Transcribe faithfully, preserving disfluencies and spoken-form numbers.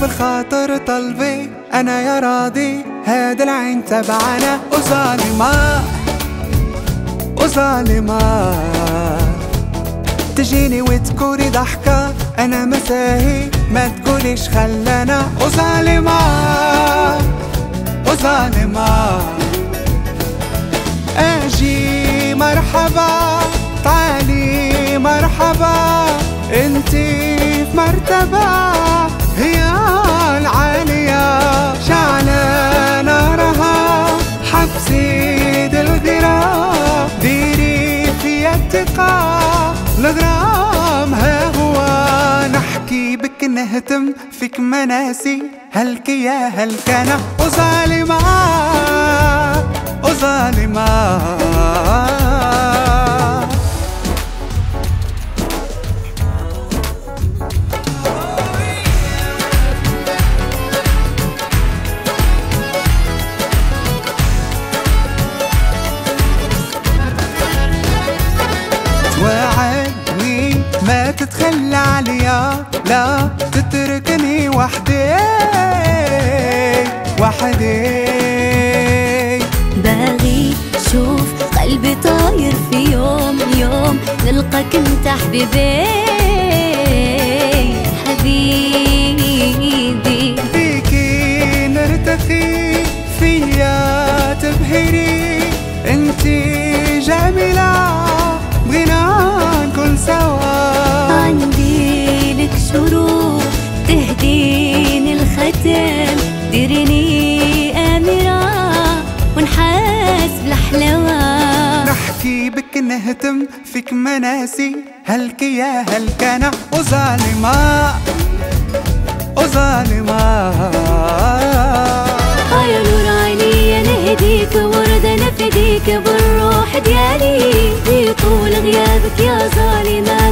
بالخاطر طلبي أنا يا راضي، هذا العين تبعنا وظالمة وظالمة. تجيني وتقولي ضحكة أنا مساهي، ما تقوليش خلانا وظالمة وظالمة. أجي مرحبا تعالي مرحبا، انتي في مرتبة هي العالية، شعلة نارها حبسي الغرام، ديري في التقى الغرام. ها هو نحكي بك نهتم فيك مناسي، هلك يا هلك أنا وظالمة وظالمة. توعدني ما تتخلى عليا، لا تتركني وحدي وحدي. باغي شوف قلبي طاير في يوم يوم نلقاك انت حبيبي حبيبي. فيكي نرتخي فيا تبهري، انتي جميلة بغينا نكون سوا. عندي لك شروط تهديني الختام، ديريني أميرة ونحاس بالحلاوة. نحكي بك نهتم فيك مناسي، هلك يا هلك أنا وظالمة وظالمة. يا نور عيني نهديك وردة نفديك بالروح ديالي، في طول غيابك يا ظالمة